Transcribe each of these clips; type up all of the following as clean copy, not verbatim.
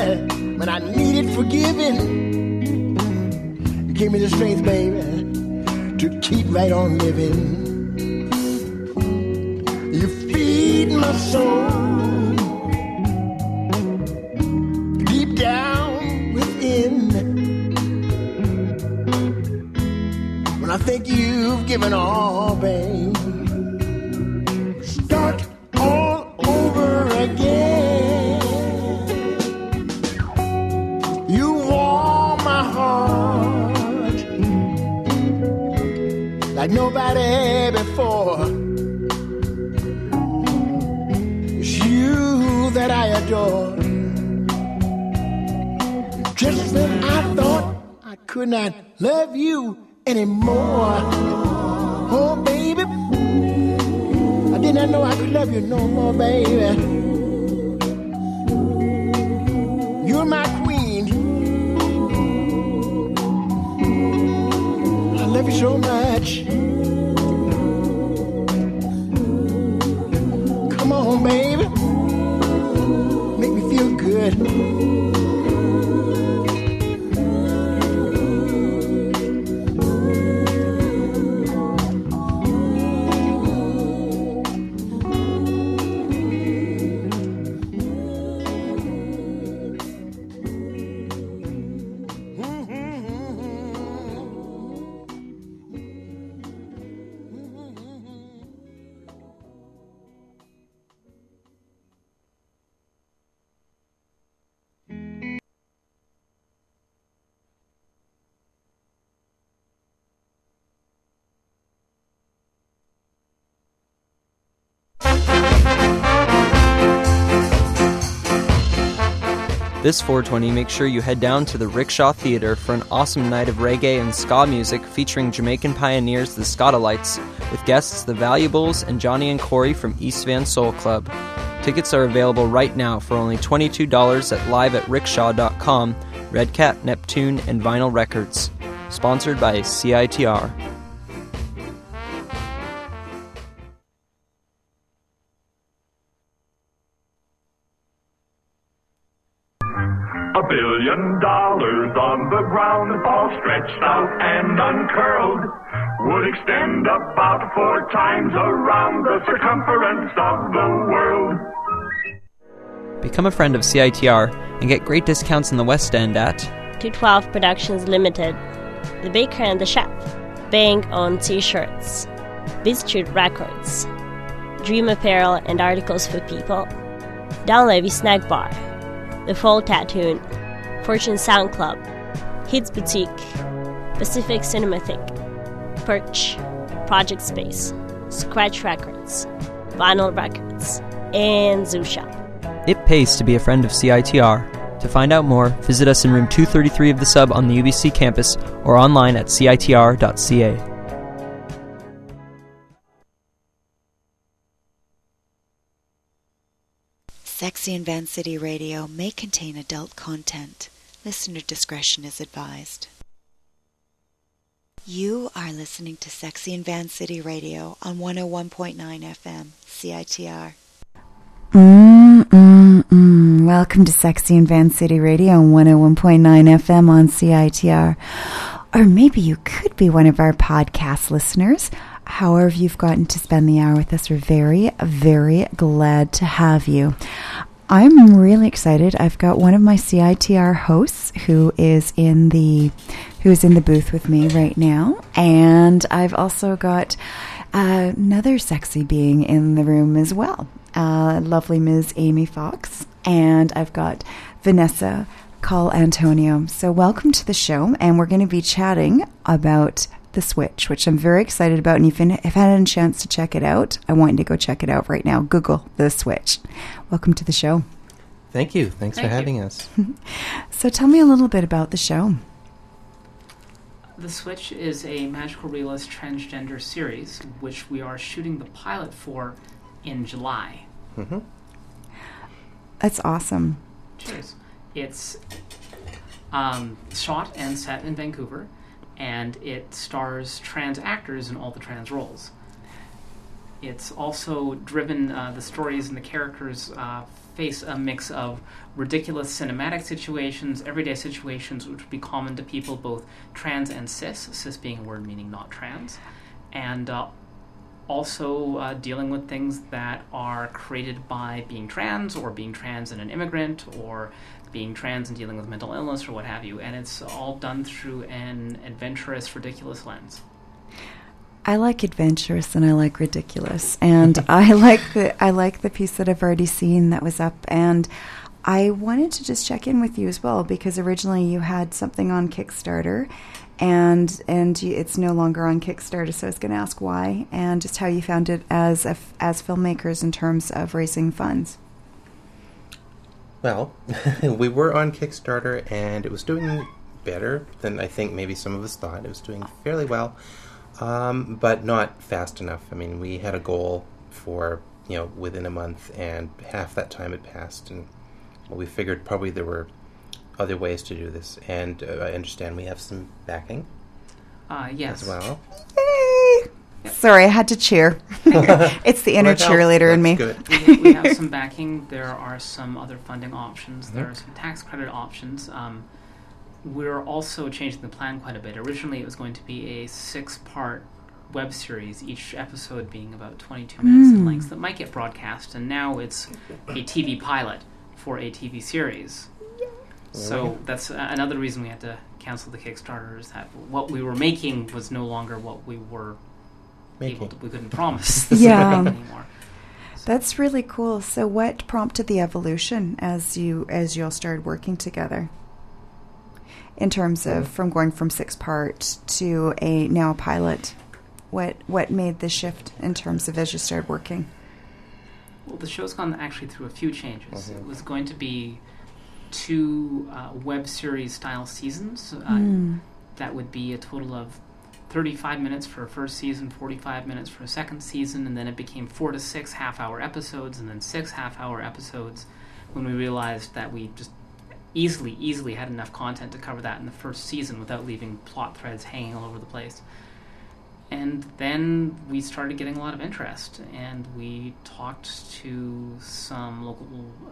when I needed forgiving. You gave me the strength, baby, to keep right on living. You feed my soul deep down within. When I think you've given all, babe, start all over again. You warm my heart like nobody before. It's you that I adore. Just when I thought I could not love you anymore, oh baby, I did not know I could love you no more, baby. You're my queen. I love you so much. Come on, baby, make me feel good. This 420, make sure you head down to the Rickshaw Theatre for an awesome night of reggae and ska music featuring Jamaican pioneers the Scotalites, with guests The Valuables and Johnny and Corey from East Van Soul Club. Tickets are available right now for only $22 at live@rickshaw.com, Red Cat, Neptune, and Vinyl Records. Sponsored by CITR. $1 billion on the ground, all stretched out and uncurled, would extend about 4 times around the circumference of the world. Become a friend of CITR and get great discounts in the West End at 212 Productions Limited, The Baker and the Chef, Bang on T-shirts, Bistitute Records, Dream Apparel and Articles for People, Down Levy Snack Bar, The Fall Tattoo, Fortune Sound Club, Hits Boutique, Pacific Cinematheque, Perch, Project Space, Scratch Records, Vinyl Records, and Zoo Shop. It pays to be a friend of CITR. To find out more, visit us in room 233 of the Sub on the UBC campus or online at citr.ca. Sexy and Van City Radio may contain adult content. Listener discretion is advised. You are listening to Sexy and Van City Radio on 101.9 FM, CITR. Welcome to Sexy and Van City Radio on 101.9 FM on CITR. Or maybe you could be one of our podcast listeners. However you've gotten to spend the hour with us, we're very, very glad to have you. I'm really excited. I've got one of my CITR hosts who is in the booth with me right now, and I've also got another sexy being in the room as well, lovely Ms. Amy Fox, and I've got Vanessa Call Antonio. So welcome to the show, and we're going to be chatting about The Switch, which I'm very excited about, and if you have had a chance to check it out, I want you to go check it out right now. Google The Switch. Welcome to the show. Thank you. Thanks for having us. So tell me a little bit about the show. The Switch is a magical realist transgender series, which we are shooting the pilot for in July. Mm-hmm. That's awesome. Cheers. It's shot and set in Vancouver, and it stars trans actors in all the trans roles. It's also driven, the stories and the characters face a mix of ridiculous cinematic situations, everyday situations which would be common to people both trans and cis being a word meaning not trans, and also dealing with things that are created by being trans, or being trans and an immigrant, or being trans and dealing with mental illness, or what have you. And it's all done through an adventurous, ridiculous lens. I like adventurous and I like ridiculous, and I like the piece that I've already seen that was up, and I wanted to just check in with you as well, because originally you had something on Kickstarter, and it's no longer on Kickstarter, so I was going to ask why, and just how you found it as filmmakers in terms of raising funds. Well, we were on Kickstarter, and it was doing better than I think maybe some of us thought. It was doing fairly well. But not fast enough. I mean, we had a goal for, within a month, and half that time had passed, and we figured probably there were other ways to do this. And I understand we have some backing. Yes. As well. Yep. Sorry, I had to cheer. It's the inner cheerleader in me. Good. We have some backing. There are some other funding options. Mm-hmm. There are some tax credit options. We're also changing the plan quite a bit. Originally, it was going to be a 6-part web series, each episode being about 22 minutes in length, that might get broadcast, and now it's a TV pilot for a TV series. So that's another reason we had to cancel the Kickstarter, is that what we were making was no longer what we were able to, we couldn't promise this anymore. So. That's really cool. So what prompted the evolution as you all started working together? In terms of from going from 6-part to now a pilot, what made the shift in terms of as you started working? Well, the show's gone actually through a few changes. It was going to be 2 web series style seasons. That would be a total of 35 minutes for a first season, 45 minutes for a second season, and then it became 4 to 6 half-hour episodes, and then 6 half-hour episodes, when we realized that we just easily had enough content to cover that in the first season without leaving plot threads hanging all over the place. And then we started getting a lot of interest, and we talked to some local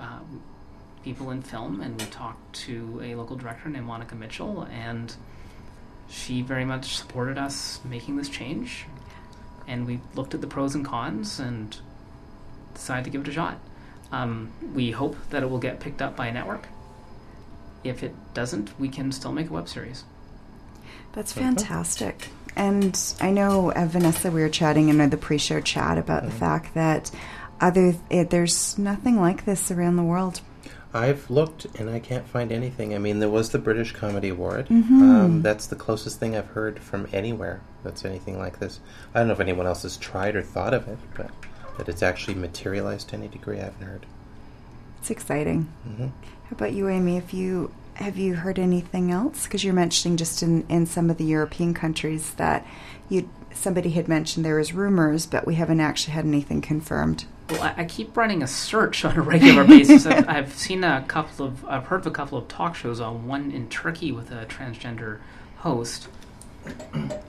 people in film, and we talked to a local director named Monica Mitchell, and she very much supported us making this change. And we looked at the pros and cons and decided to give it a shot. We hope that it will get picked up by a network. If it doesn't, we can still make a web series. That's fantastic. And I know, Vanessa, we were chatting in the pre-show chat about the fact that there's nothing like this around the world. I've looked, and I can't find anything. I mean, there was the British Comedy Award. That's the closest thing I've heard from anywhere that's anything like this. I don't know if anyone else has tried or thought of it, but that it's actually materialized to any degree, I haven't heard. It's exciting. How about you, Amy? Have you heard anything else? Because you're mentioning just in some of the European countries that somebody had mentioned there was rumors, but we haven't actually had anything confirmed. Well, I keep running a search on a regular basis. I've heard of a couple of talk shows, one in Turkey with a transgender host. There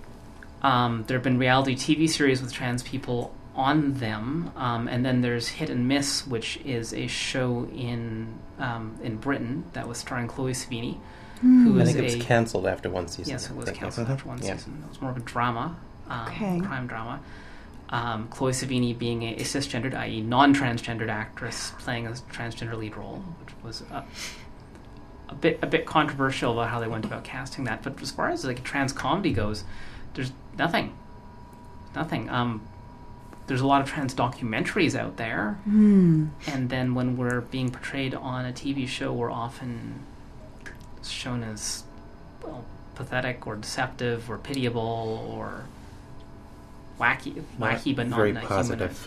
have been reality TV series with trans people on them, and then there's Hit and Miss, which is a show in Britain that was starring Chloe Sevigny. I think it was cancelled after one season. Yes, it was cancelled after one season. It was more of a drama, crime drama. Chloe Sevigny being a cisgendered, i.e. non-transgendered actress playing a transgender lead role, which was a bit controversial about how they went about casting that. But as far as like trans comedy goes, there's nothing. There's a lot of trans documentaries out there, and then when we're being portrayed on a TV show, we're often shown as pathetic or deceptive or pitiable or wacky, but not very positive.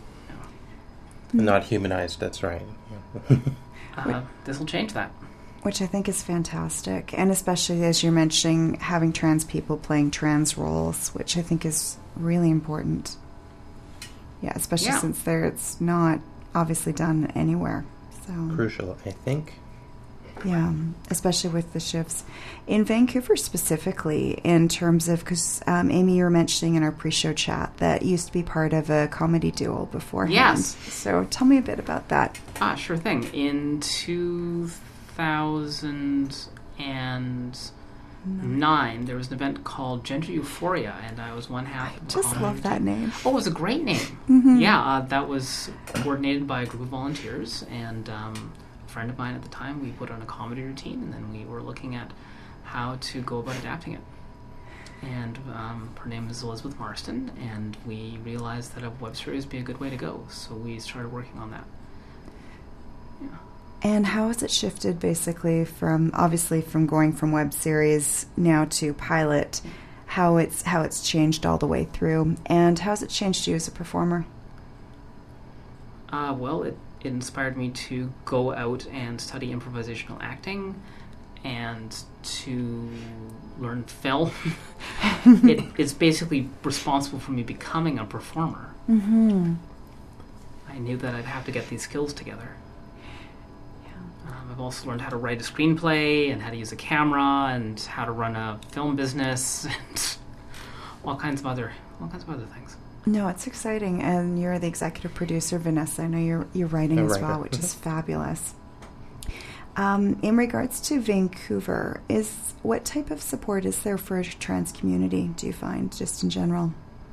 Not humanized. That's right. This will change that. Which I think is fantastic, and especially as you're mentioning, having trans people playing trans roles, which I think is really important. Yeah, especially since it's not obviously done anywhere. So crucial, I think. Yeah, especially with the shifts. In Vancouver specifically, in terms of, because Amy, you were mentioning in our pre-show chat that you used to be part of a comedy duo beforehand. Yes. So tell me a bit about that. Sure thing. In 2009, there was an event called Gender Euphoria, and I was one half of the Just comedy love that team. name. Oh, it was a great name. Mm-hmm. Yeah, that was coordinated by a group of volunteers, and a friend of mine at the time. We put on a comedy routine, and then we were looking at how to go about adapting it. And her name is Elizabeth Marston, and we realized that a web series would be a good way to go, so we started working on that. Yeah. And how has it shifted basically from going from web series now to pilot, how it's changed all the way through, and how has it changed you as a performer? Well, it inspired me to go out and study improvisational acting and to learn film. It's basically responsible for me becoming a performer. Mm-hmm. I knew that I'd have to get these skills together. I've also learned how to write a screenplay and how to use a camera and how to run a film business and all kinds of other things. No, it's exciting, and you're the executive producer, Vanessa. I know you're writing as well, which is fabulous. In regards to Vancouver, what type of support is there for a trans community, do you find, just in general?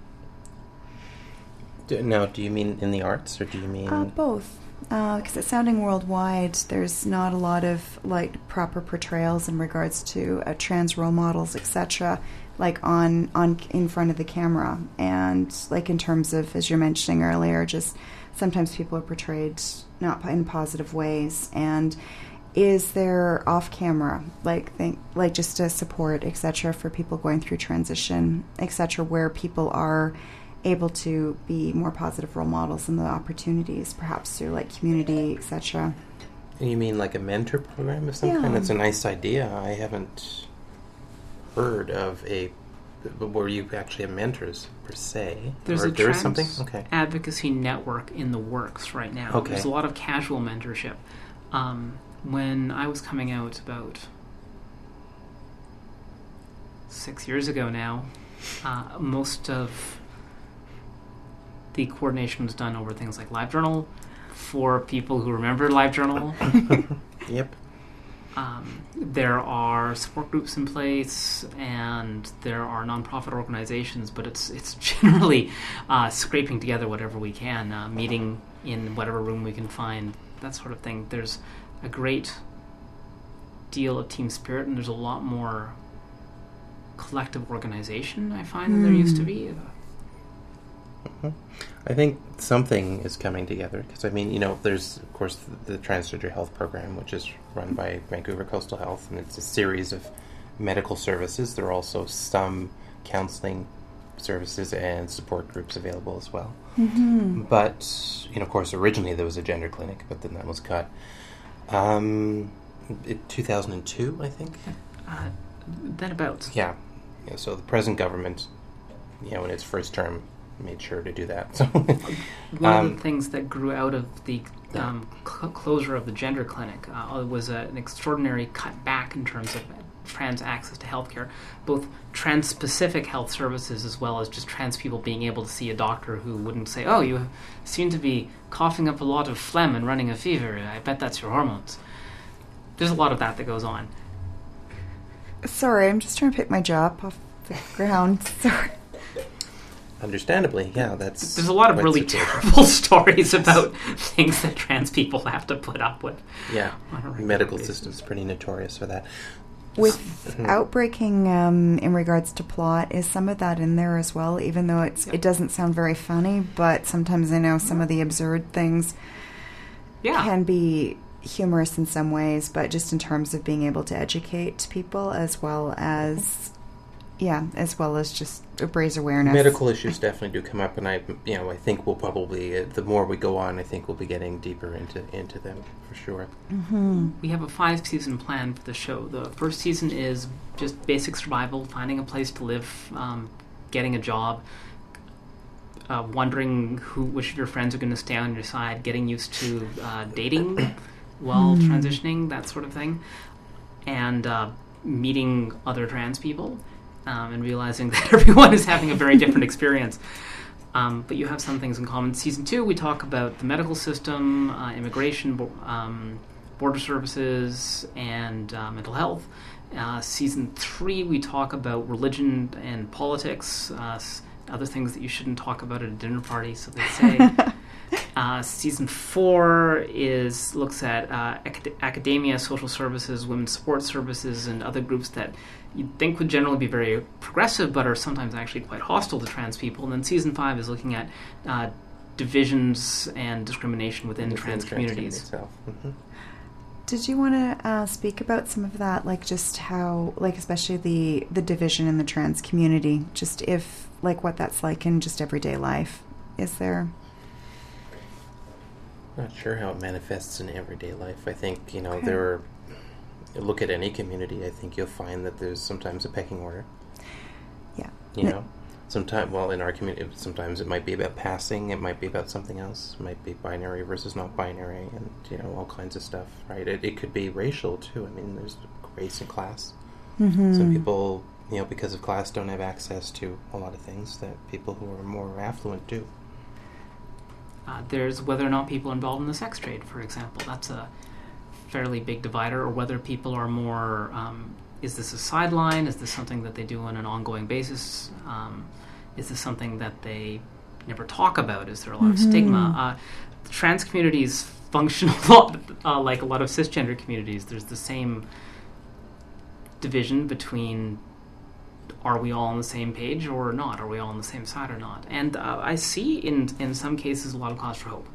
Now, do you mean in the arts, or do you mean... Both. Because it's sounding worldwide, there's not a lot of proper portrayals in regards to trans role models, etc., on in front of the camera, and in terms of, as you're mentioning earlier, just sometimes people are portrayed not in positive ways. And is there off camera just a support, etc., for people going through transition, etc., where people are able to be more positive role models and the opportunities, perhaps through community, etc.? You mean like a mentor program or something? Yeah. That's a nice idea. I haven't heard of where you actually have mentors per se. There's or a there is trans something? advocacy network in the works right now. Okay. There's a lot of casual mentorship. When I was coming out about 6 years ago now, most of the coordination was done over things like LiveJournal, for people who remember LiveJournal. Yep. There are support groups in place, and there are nonprofit organizations, but it's generally scraping together whatever we can, meeting in whatever room we can find, that sort of thing. There's a great deal of team spirit, and there's a lot more collective organization, I find, than there used to be. I think something is coming together, because there's of course the Transgender Health Program, which is run by Vancouver Coastal Health, and it's a series of medical services. There are also some counseling services and support groups available as well. Mm-hmm. But of course, originally there was a gender clinic, but then that was cut. In 2002, I think. Then about. Yeah. So the present government, in its first term, made sure to do that. So one of the things that grew out of the closure of the gender clinic was an extraordinary cutback in terms of trans access to healthcare, both trans-specific health services as well as just trans people being able to see a doctor who wouldn't say, "Oh, you seem to be coughing up a lot of phlegm and running a fever. I bet that's your hormones." There's a lot of that goes on. Sorry, I'm just trying to pick my jaw up off the ground. Sorry. Understandably, yeah, that's... There's a lot of really terrible stories about things that trans people have to put up with. Yeah, medical system's pretty notorious for that. With Outbreaking, in regards to plot, is some of that in there as well, even though it doesn't sound very funny, but sometimes I know some of the absurd things can be humorous in some ways, but just in terms of being able to educate people as well as just raise awareness. Medical issues definitely do come up, and I think we'll probably, the more we go on, I think we'll be getting deeper into them for sure. Mm-hmm. We have a 5-season plan for the show. The first season is just basic survival, finding a place to live, getting a job, wondering which of your friends are going to stay on your side, getting used to dating, while transitioning, that sort of thing, and meeting other trans people and realizing that everyone is having a very different experience. But you have some things in common. Season 2, we talk about the medical system, immigration, border services, and mental health. Season 3, we talk about religion and politics, other things that you shouldn't talk about at a dinner party, so they say. Season 4 looks at academia, social services, women's sports services, and other groups that you'd think would generally be very progressive, but are sometimes actually quite hostile to trans people. And then Season 5 is looking at divisions and discrimination within trans communities. Did you want to speak about some of that, like just how, like especially the division in the trans community, just if, like what that's like in just everyday life? Is there... Not sure how it manifests in everyday life. I think, Okay. Look at any community, I think you'll find that there's sometimes a pecking order. Yeah. Sometimes, in our community, sometimes it might be about passing, it might be about something else, it might be binary versus not binary, and, all kinds of stuff, right? It could be racial, too. I mean, there's race and class. Mm-hmm. Some people, because of class, don't have access to a lot of things that people who are more affluent do. There's whether or not people are involved in the sex trade, for example. That's a fairly big divider, or whether people are more, is this a sideline? Is this something that they do on an ongoing basis? Is this something that they never talk about? Is there a lot of stigma? The trans communities function a lot like a lot of cisgender communities. There's the same division between, are we all on the same page or not? Are we all on the same side or not? And I see in some cases a lot of cause for hope.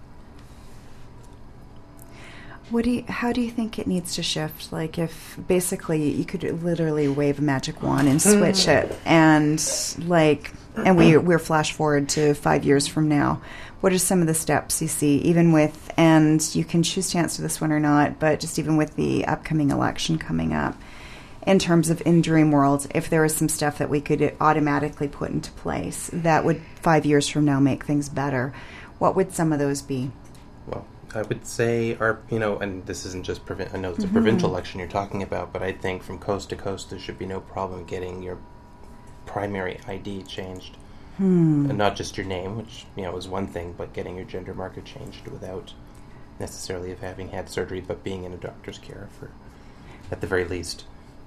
How do you think it needs to shift? Like, if basically you could literally wave a magic wand and switch it, and we're flash forward to 5 years from now, what are some of the steps you see, even with, and you can choose to answer this one or not, but just even with the upcoming election coming up, in terms of in Dream World, if there was some stuff that we could automatically put into place that would 5 years from now make things better, what would some of those be? Well, I would say and this isn't just, I know it's a provincial election you're talking about, but I think from coast to coast there should be no problem getting your primary ID changed. And not just your name, which, is one thing, but getting your gender marker changed without necessarily of having had surgery, but being in a doctor's care for, at the very least.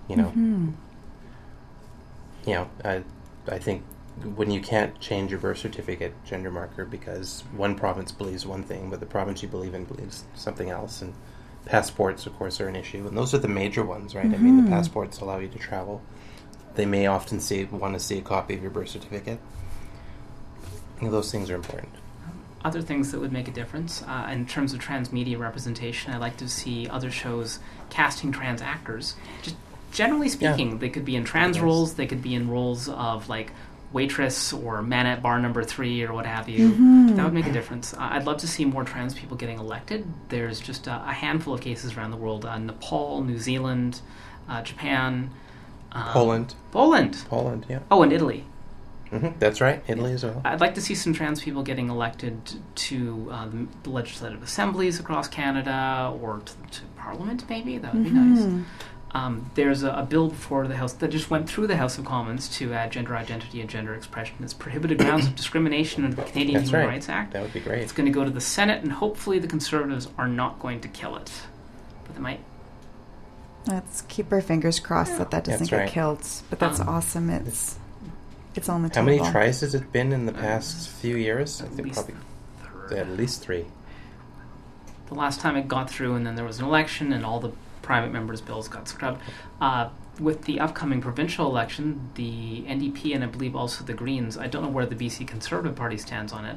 I think when you can't change your birth certificate gender marker because one province believes one thing, but the province you believe in believes something else, and passports, of course, are an issue, and those are the major ones, right? I mean, the passports allow you to travel. They may often want to see a copy of your birth certificate. Those things are important. Other things that would make a difference in terms of trans media representation, I'd like to see other shows casting trans actors. Just generally speaking, they could be in trans roles, they could be in roles of like waitress or man at bar number 3 or what have you. That would make a difference. I'd love to see more trans people getting elected. There's just a handful of cases around the world: Nepal, New Zealand, Japan, Poland, yeah. Oh, and Italy. That's right, Italy as well. I'd like to see some trans people getting elected to the legislative assemblies across Canada, or to Parliament, maybe. That would be nice. There's a bill before the House that just went through the House of Commons to add gender identity and gender expression as prohibited grounds of discrimination under the Canadian Human Rights Act. That would be great. It's going to go to the Senate, and hopefully the Conservatives are not going to kill it. But they might. Let's keep our fingers crossed that doesn't get killed. But that's awesome. It's on the table. How many tries has it been in the past few years? I think probably at least 3. The last time it got through, and then there was an election, and all the private members' bills got scrubbed. With the upcoming provincial election, the NDP and I believe also the Greens, I don't know where the BC Conservative Party stands on it,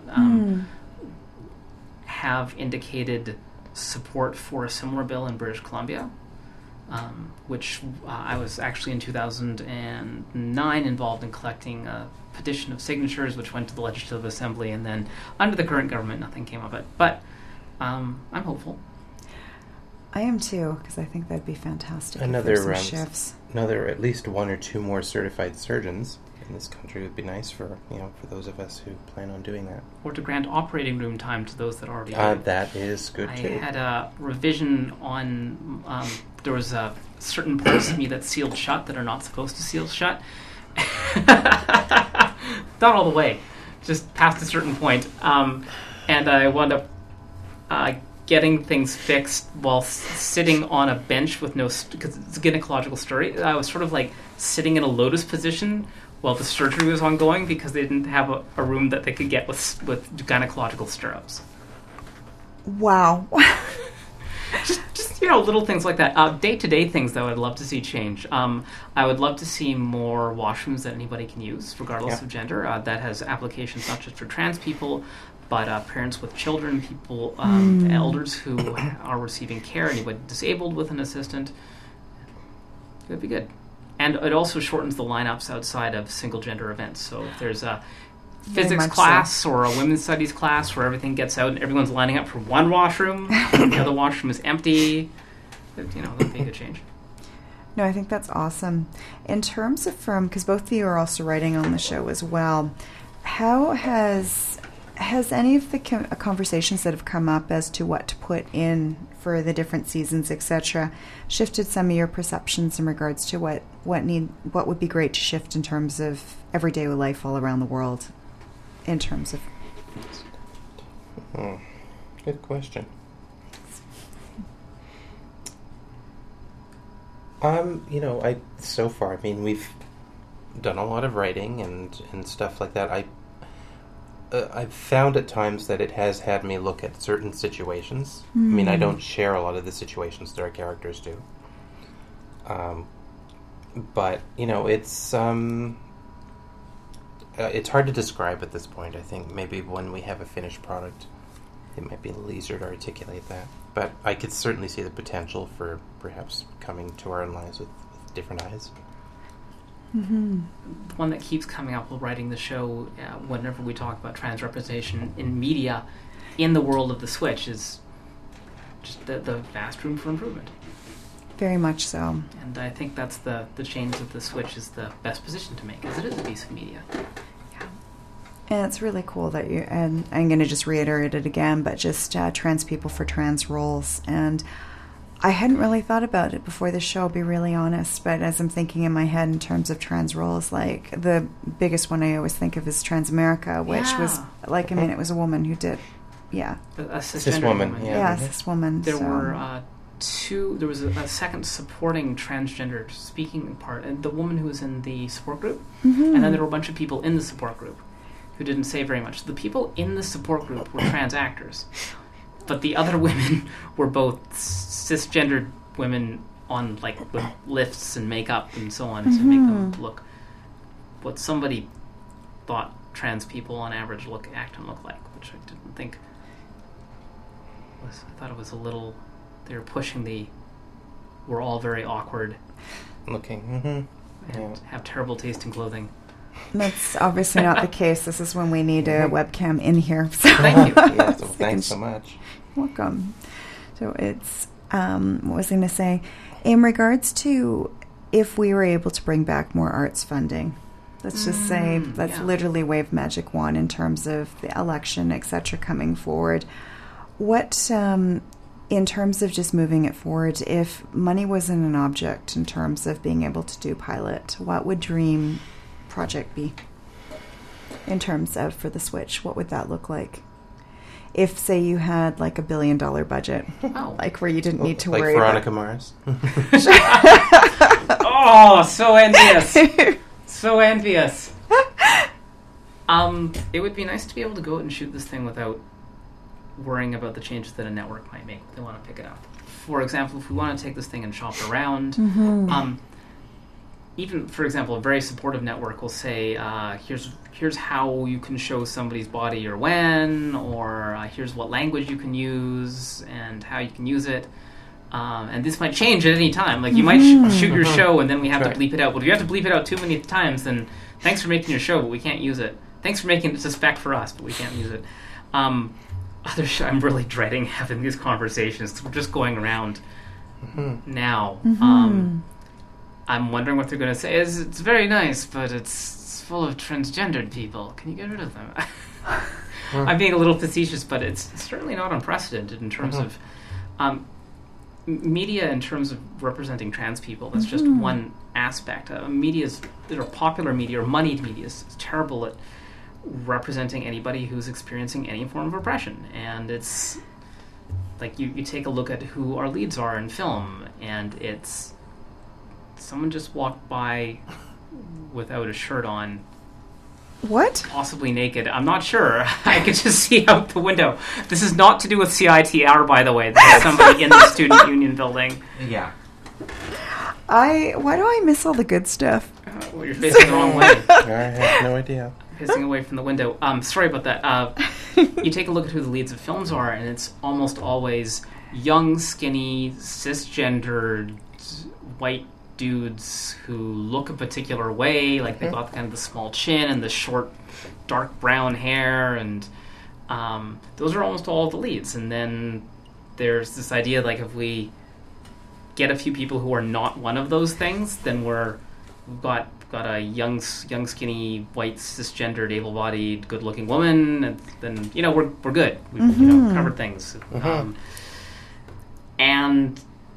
have indicated support for a similar bill in British Columbia. Which I was actually in 2009 involved in collecting a petition of signatures, which went to the Legislative Assembly, and then under the current government, nothing came of it. But I'm hopeful. I am too, because I think that'd be fantastic. Another shifts. Another at least 1 or 2 more certified surgeons in this country would be nice for for those of us who plan on doing that. Or to grant operating room time to those that already do. That is good too. I had a revision on, there was a certain parts of me that sealed shut that are not supposed to seal shut. Not all the way, just past a certain point. And I wound up getting things fixed while sitting on a bench with no, because it's a gynecological story. I was sort of like sitting in a lotus position while the surgery was ongoing because they didn't have a room that they could get with gynecological stirrups. Wow. just little things like that. Day-to-day things, though, I'd love to see change. I would love to see more washrooms that anybody can use, regardless of gender. That has applications not just for trans people, but parents with children, people, elders who are receiving care, anybody disabled with an assistant. It would be good. And it also shortens the lineups outside of single-gender events. So if there's a physics class or a women's studies class where everything gets out and everyone's lining up for one washroom, the other washroom is empty, that'd be a good change. No, I think that's awesome. In terms of because both of you are also writing on the show as well, how has any of the conversations that have come up as to what to put in for the different seasons, etc., shifted some of your perceptions in regards to what would be great to shift in terms of everyday life all around the world, in terms of? Good question. So far, we've done a lot of writing and stuff like that. I've found at times that it has had me look at certain situations. I don't share a lot of the situations that our characters do. But, it's hard to describe at this point. I think maybe when we have a finished product, it might be a little easier to articulate that. But I could certainly see the potential for perhaps coming to our own lives with different eyes. Mm-hmm. The one that keeps coming up while writing the show, whenever we talk about trans representation in media, in the world of the Switch, is just the vast room for improvement. Very much so. And I think that's the change that the Switch is the best position to make, because it is a piece of media. Yeah. And it's really cool that and I'm going to just reiterate it again, but just trans people for trans roles. And I hadn't really thought about it before the show, I'll be really honest, but as I'm thinking in my head in terms of trans roles, like the biggest one I always think of is Transamerica, which was it was a woman who did, a cis woman. Yeah, cis woman. There were there was a second supporting transgender speaking part, and the woman who was in the support group, and then there were a bunch of people in the support group who didn't say very much. The people in the support group were trans actors. But the other women were both cisgendered women on with lifts and makeup and so on to make them look what somebody thought trans people on average act and look like, which I didn't think was. I thought it was a little. They were pushing we're all very awkward looking and have terrible taste in clothing. That's obviously not the case. This is when we need a webcam in here. So. Thank you. Yeah, so thanks so much. Welcome. So it's, what was I going to say? In regards to if we were able to bring back more arts funding, let's just say, let's literally wave magic wand in terms of the election, etc., coming forward. What, in terms of just moving it forward, if money wasn't an object in terms of being able to do pilot, what would dream project be in terms of for the Switch? What would that look like? If, say, you had like $1 billion budget, like where you didn't need to worry Veronica about... Mars. Oh, so envious. So envious. It would be nice to be able to go out and shoot this thing without worrying about the changes that a network might make if they want to pick it up. For example, if we want to take this thing and shop around, even, for example, a very supportive network will say, here's how you can show somebody's body or when, or here's what language you can use and how you can use it. And this might change at any time. Like, you might shoot your show and then we have to bleep it out. Well, if you have to bleep it out too many times, then thanks for making your show, but we can't use it. Thanks for making it a spec for us, but we can't use it. I'm really dreading having these conversations because we're just going around now. I'm wondering what they're going to say. It's very nice, but it's full of transgendered people. Can you get rid of them? I'm being a little facetious, but it's certainly not unprecedented in terms of media, in terms of representing trans people. That's just one aspect. Popular media or moneyed media is terrible at representing anybody who's experiencing any form of oppression. And it's like you take a look at who our leads are in film, and it's someone just walked by without a shirt on. What? Possibly naked. I'm not sure. I could just see out the window. This is not to do with CITR, by the way. This is somebody in the student union building. Yeah. Why do I miss all the good stuff? Well, you're facing the wrong way. I have no idea. Facing away from the window. Sorry about that. You take a look at who the leads of films are, and it's almost always young, skinny, cisgendered, white dudes who look a particular way, like they've got kind of the small chin and the short, dark brown hair, and those are almost all the leads. And then there's this idea, like, if we get a few people who are not one of those things, then we've got a young, skinny, white, cisgendered, able-bodied, good-looking woman, and then we're good. We've covered things, and.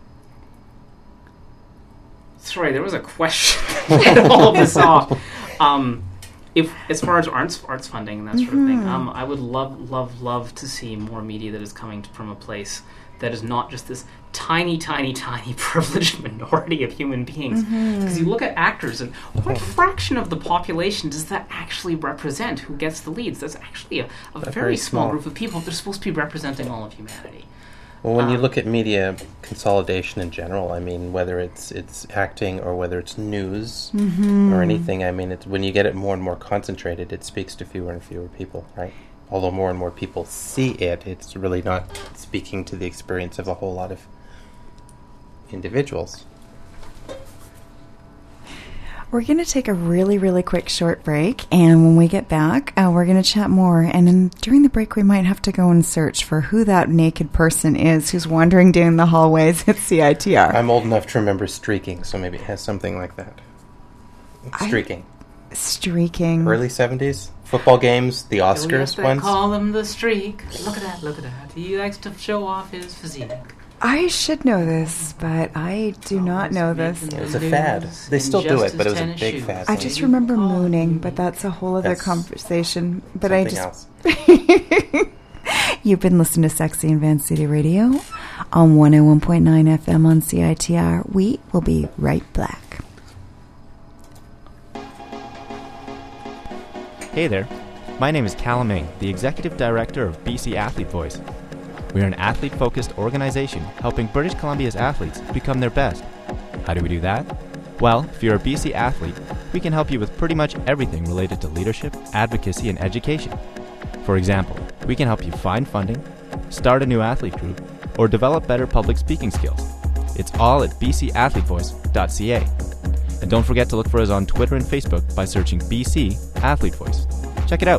Sorry, there was a question to all of this off. If, as far as arts funding and that sort of thing, I would love to see more media that is coming from a place that is not just this tiny privileged minority of human beings. Because you look at actors, and what fraction of the population does that actually represent who gets the leads? That's actually a very small group of people. They're supposed to be representing all of humanity. Well, when you look at media consolidation in general, I mean, whether it's acting or whether it's news or anything, I mean, when you get it more and more concentrated, it speaks to fewer and fewer people, right? Although more and more people see it, it's really not speaking to the experience of a whole lot of individuals. We're going to take a really, really quick short break, and when we get back, we're going to chat more, and then during the break we might have to go and search for who that naked person is who's wandering down the hallways at CITR. I'm old enough to remember Streaking, so maybe it has something like that. Streaking. Early 70s? Football games, the Oscars ones? They call him the Streak. Look at that. He likes to show off his physique. I should know this, but I do not know this. It was a fad. They still do it, but it was a big fad. I just remember mooning, but that's a whole other conversation. But I just... else. You've been listening to Sexy in Van City Radio on 101.9 FM on CITR. We will be right back. Hey there. My name is Callum Ming, the Executive Director of BC Athlete Voice. We are an athlete-focused organization helping British Columbia's athletes become their best. How do we do that? Well, if you're a BC athlete, we can help you with pretty much everything related to leadership, advocacy, and education. For example, we can help you find funding, start a new athlete group, or develop better public speaking skills. It's all at bcathletevoice.ca. And don't forget to look for us on Twitter and Facebook by searching BC Athlete Voice. Check it out.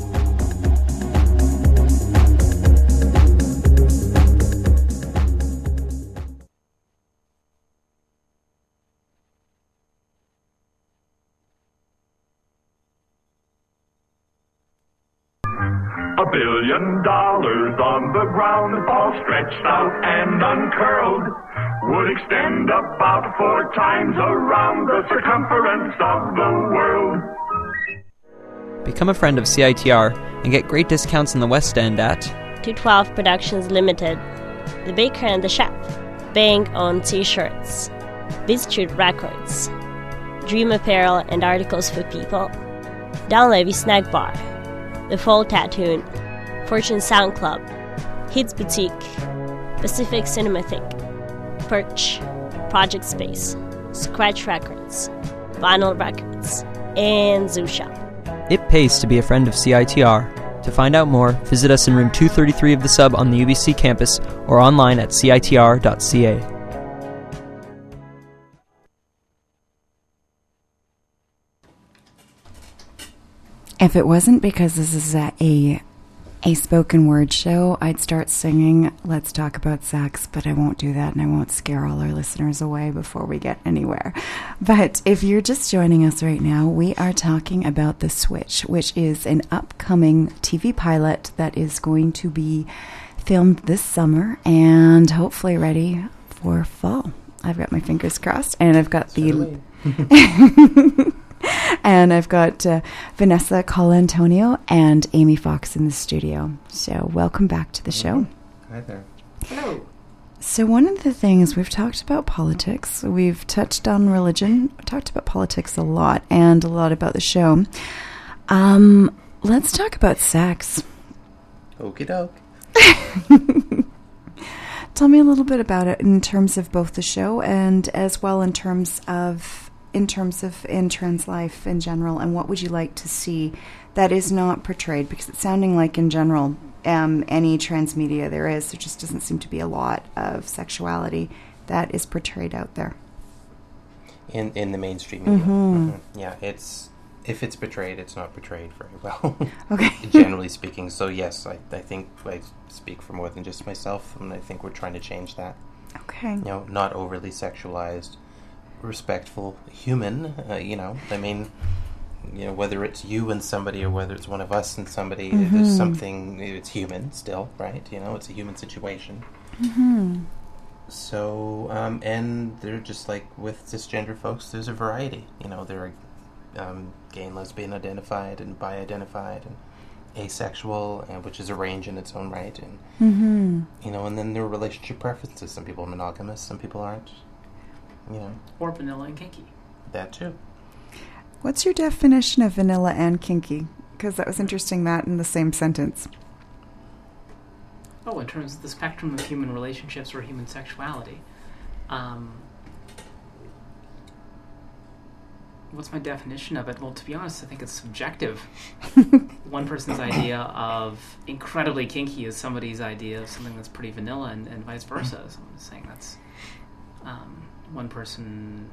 $1 billion on the ground, all stretched out and uncurled, would extend about 4 times around the circumference of the world. Become a friend of CITR and get great discounts in the West End at 212 Productions Limited, The Baker and the Chef, Bang on T-shirts, Biztrude Records, Dream Apparel and Articles for People, Downlevy Snack Bar, The Fall Tattoo, Fortune Sound Club, Hits Boutique, Pacific Cinematheque, Perch, Project Space, Scratch Records, Vinyl Records, and Zoo Shop. It pays to be a friend of CITR. To find out more, visit us in room 233 of the Sub on the UBC campus or online at citr.ca. If it wasn't because this is a a spoken word show, I'd start singing Let's Talk About Sex, but I won't do that, and I won't scare all our listeners away before we get anywhere. But if you're just joining us right now, we are talking about The Switch, which is an upcoming TV pilot that is going to be filmed this summer and hopefully ready for fall. I've got my fingers crossed, and I've got and I've got Vanessa Colantonio and Amy Fox in the studio. So welcome back to the show. Hi there. Hello. So one of the things, we've talked about politics, we've touched on religion, talked about politics a lot, and a lot about the show. Let's talk about sex. Okie doke. Tell me a little bit about it in terms of both the show and as well in terms of in trans life in general, and what would you like to see that is not portrayed? Because it's sounding like in general, any trans media there just doesn't seem to be a lot of sexuality that is portrayed out there. In the mainstream media. Mm-hmm. Yeah, if it's portrayed, it's not portrayed very well. Okay. Generally speaking. So yes, I think I speak for more than just myself, and I think we're trying to change that. Okay. Not overly sexualized, respectful human. Whether it's you and somebody or whether it's one of us and somebody, there's something. It's human still, right? It's a human situation. Mm-hmm. So, and they're just like with cisgender folks. There's a variety. There are gay and lesbian identified and bi-identified and asexual, and which is a range in its own right, and and then there are relationship preferences. Some people are monogamous, some people aren't. Or vanilla and kinky. That too. What's your definition of vanilla and kinky? Because that was interesting, that in the same sentence. Oh, in terms of the spectrum of human relationships or human sexuality. What's my definition of it? Well, to be honest, I think it's subjective. One person's idea of incredibly kinky is somebody's idea of something that's pretty vanilla, and vice versa. So I'm saying that's one person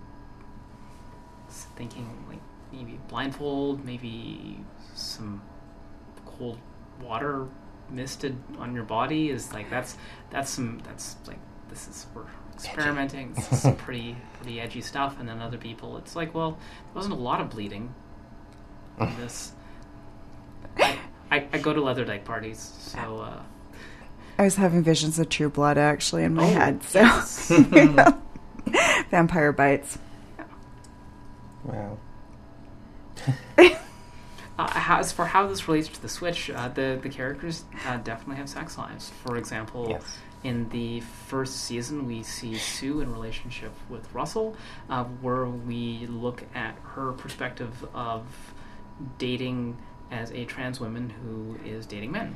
is thinking like maybe blindfold, maybe some cold water misted on your body is like that's like we're experimenting. This is some pretty edgy stuff, and then other people, it's like, well, there wasn't a lot of bleeding in this. I go to leather dyke parties, so I was having visions of True Blood actually in my head. So yes. Vampire bites. Wow. As for how this relates to the Switch, the characters definitely have sex lives. For example, yes. In the first season, we see Sue in relationship with Russell, where we look at her perspective of dating as a trans woman who is dating men,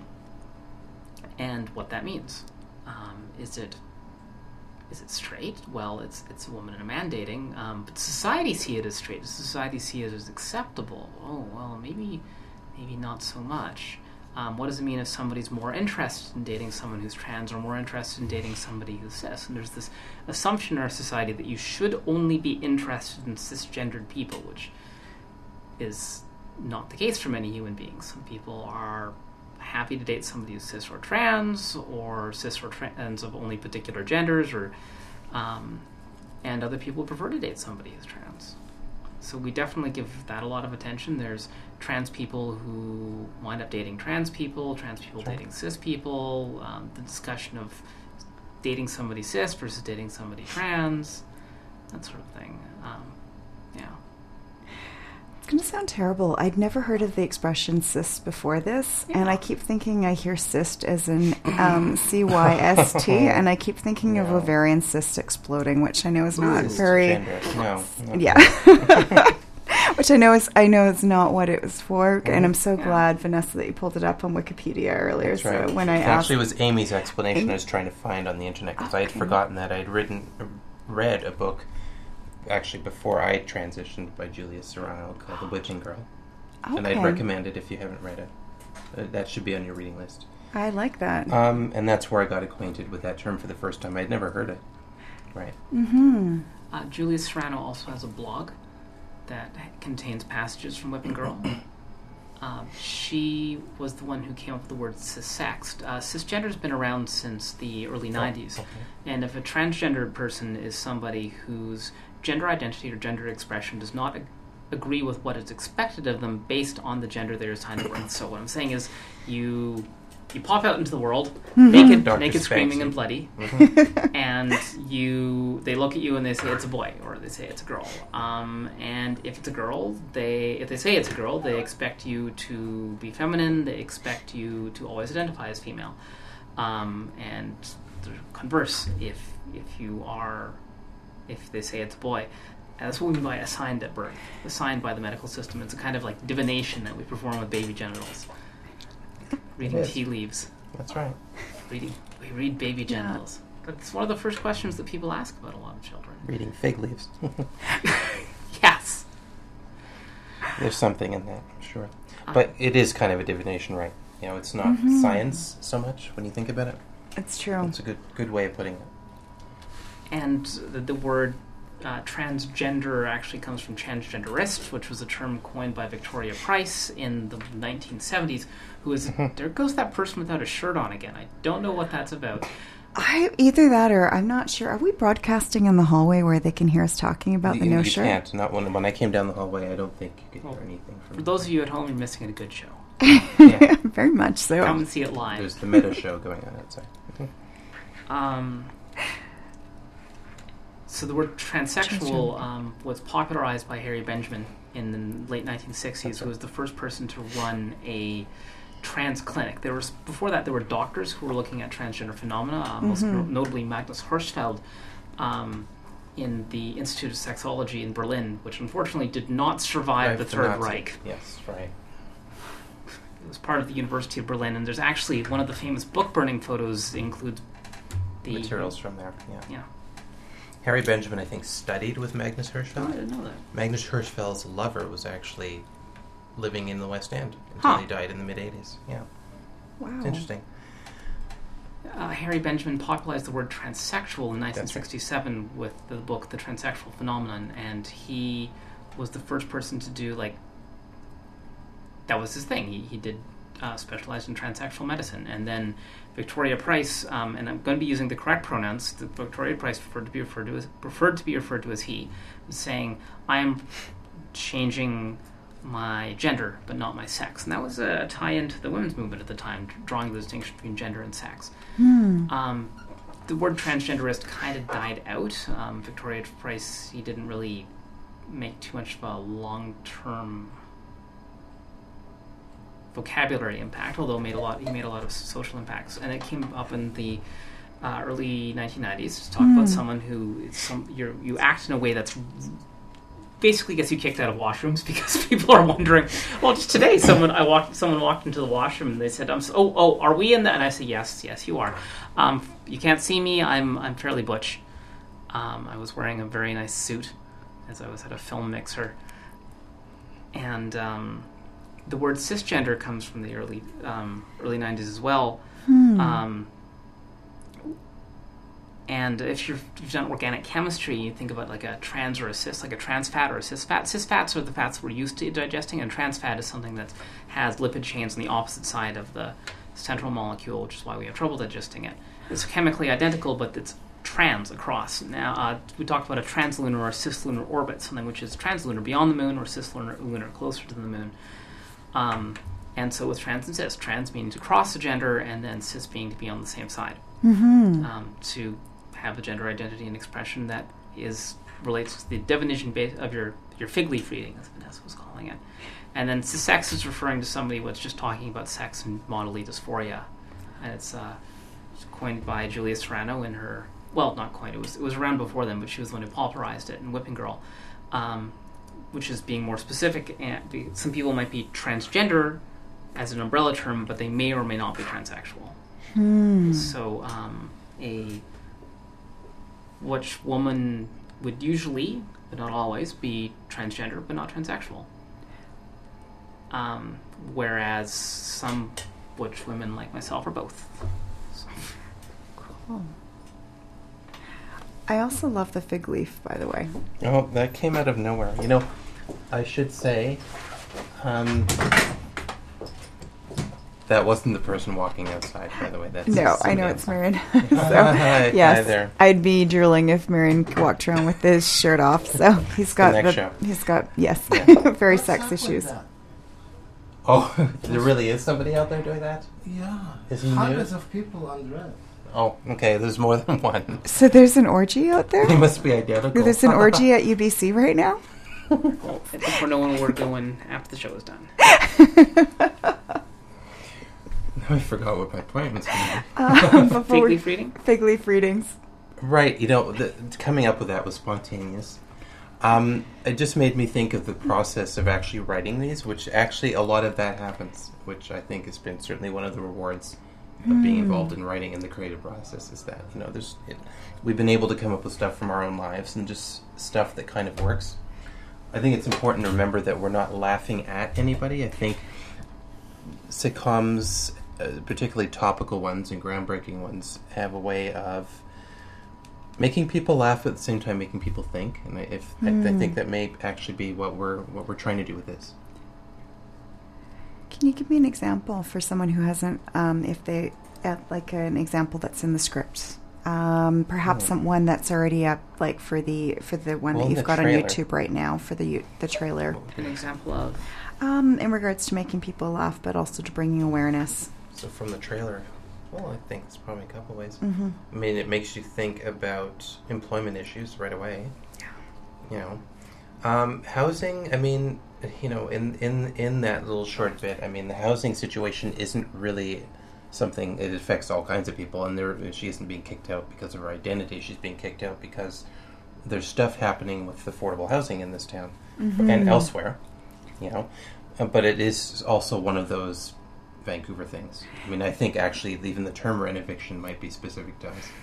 and what that means. Is it straight? Well, it's a woman and a man dating, but society see it as straight. Does society see it as acceptable? Oh, well, maybe not so much. What does it mean if somebody's more interested in dating someone who's trans or more interested in dating somebody who's cis? And there's this assumption in our society that you should only be interested in cisgendered people, which is not the case for many human beings. Some people are happy to date somebody who's cis or trans trans of only particular genders, or and other people prefer to date somebody who's trans. So we definitely give that a lot of attention. There's trans people who wind up dating trans people dating cis people, the discussion of dating somebody cis versus dating somebody trans, that sort of thing. Yeah. It's going to sound terrible. I'd never heard of the expression cyst before this, and I keep thinking I hear cyst as in CYST, and I keep thinking of ovarian cyst exploding, which I know is not very... No. Yeah. Which I know is not what it was for, and I'm so glad, Vanessa, that you pulled it up on Wikipedia earlier. That's right. So when I actually, it was Amy's explanation I was trying to find on the internet, because I had forgotten that I'd read a book actually before I transitioned by Julia Serrano called The Witching Girl, and I'd recommend it if you haven't read it. That should be on your reading list. I like that. And that's where I got acquainted with that term for the first time. I'd never heard it. Right. Mm-hmm. Julia Serrano also has a blog that contains passages from Whipping Girl. She was the one who came up with the word cissex. Cisgender's been around since the early 90s. Okay. And if a transgendered person is somebody whose gender identity or gender expression does not agree with what is expected of them based on the gender they're assigned at birth. So what I'm saying is you pop out into the world, naked, screaming, and bloody, and they look at you and they say it's a boy or they say it's a girl. And if it's a girl, if they say it's a girl, they expect you to be feminine. They expect you to always identify as female. And the converse, if they say it's a boy. And that's what we mean by assigned at birth, assigned by the medical system. It's a kind of like divination that we perform with baby genitals. Reading tea leaves. That's right. We read baby genitals. That's one of the first questions that people ask about a lot of children. Reading fig leaves. Yes. There's something in that, I'm sure. But it is kind of a divination, right? You know, it's not science so much when you think about it. It's true. It's a good way of putting it. And the word transgender actually comes from transgenderist, which was a term coined by Victoria Price in the 1970s, who is, there goes that person without a shirt on again. I don't know what that's about. Either that or I'm not sure. Are we broadcasting in the hallway where they can hear us talking about the no shirt? You can't. Not when I came down the hallway, I don't think you could hear anything from For those of you at home, you're missing a good show. Yeah. Very much so. Come and see it live. There's the meta show going on outside. So the word transsexual was popularized by Harry Benjamin in the late 1960s, who was the first person to run a trans clinic. Before that, there were doctors who were looking at transgender phenomena, most notably Magnus Hirschfeld in the Institute of Sexology in Berlin, which unfortunately did not survive the Third Reich. Yes, right. It was part of the University of Berlin, and there's actually one of the famous book burning photos includes the materials from there. Yeah. Harry Benjamin, I think, studied with Magnus Hirschfeld. Oh, I didn't know that. Magnus Hirschfeld's lover was actually living in the West End until he died in the mid-'80s. Yeah. Wow. It's interesting. Harry Benjamin popularized the word transsexual in 1967 with the book The Transsexual Phenomenon, and he was the first person to do, that was his thing. He did specialized in transsexual medicine. And then Victoria Price, and I'm going to be using the correct pronouns, Victoria Price preferred to be referred to as he, was saying, I am changing my gender, but not my sex. And that was a tie-in to the women's movement at the time, drawing the distinction between gender and sex. The word transgenderist kind of died out. Victoria Price, he didn't really make too much of a long-term vocabulary impact, although he made a lot of social impacts. And it came up in the early 1990s to talk about someone who you act in a way that's basically gets you kicked out of washrooms because people are wondering. Well, just today, someone walked into the washroom and they said, are we in that?" And I said, yes, you are. You can't see me. I'm fairly butch. I was wearing a very nice suit as I was at a film mixer, and the word cisgender comes from the early 90s as well. And if you've done organic chemistry, you think about like a trans or a cis, like a trans fat or a cis fat. Cis fats are the fats we're used to digesting, and trans fat is something that has lipid chains on the opposite side of the central molecule, which is why we have trouble digesting it. It's chemically identical, but it's trans across. Now, we talked about a translunar or a cislunar orbit, something which is translunar beyond the moon or cislunar closer to the moon. And so with trans and cis, trans meaning to cross the gender, and then cis being to be on the same side. To have a gender identity and expression that relates to the definition of your fig leaf reading, as Vanessa was calling it. And then cissex is referring to somebody who's just talking about sex and bodily dysphoria. And it's coined by Julia Serrano in her, well, not coined, it was around before them, but she was the one who popularized it in Whipping Girl, which is being more specific. And some people might be transgender as an umbrella term, but they may or may not be transsexual. So which woman would usually, but not always, be transgender but not transsexual. Whereas some butch women like myself are both. So. Cool. I also love the fig leaf, by the way. Oh, that came out of nowhere. You know, I should say, That wasn't the person walking outside, by the way. That's No, I know it's Marion. So, yes, Hi there. I'd be drooling if Marion walked around with his shirt off. So he's got next show. He's got very sex issues. Oh, there really is somebody out there doing that? Yeah. Is he Hundreds new? of people undressed. Oh, okay. There's more than one. So there's an orgy out there? They must be identical. There's an orgy at UBC right now? Well, I think we're knowing where we're going after the show is done. I forgot what my point was going to be. Fig leaf reading? Fig leaf readings. Right. Coming up with that was spontaneous. It just made me think of the process of actually writing these, which actually a lot of that happens, which I think has been certainly one of the rewards of being involved in writing in the creative process, is that, we've been able to come up with stuff from our own lives and just stuff that kind of works. I think it's important to remember that we're not laughing at anybody. I think sitcoms, particularly topical ones and groundbreaking ones, have a way of making people laugh at the same time making people think, and I think that may actually be what we're trying to do with this. Can you give me an example for someone who hasn't, like an example that's in the script? Perhaps someone that's already up, like for the one that you've got on YouTube right now, for the trailer. An example of? In regards to making people laugh, but also to bringing awareness. So from the trailer, well, I think it's probably a couple ways. Mm-hmm. I mean, it makes you think about employment issues right away. Yeah. Housing, I mean, in that little short bit, I mean, the housing situation isn't really something, it affects all kinds of people, and she isn't being kicked out because of her identity. She's being kicked out because there's stuff happening with affordable housing in this town and elsewhere, but it is also one of those Vancouver things. I mean, I think actually even the term rent eviction might be specific to us.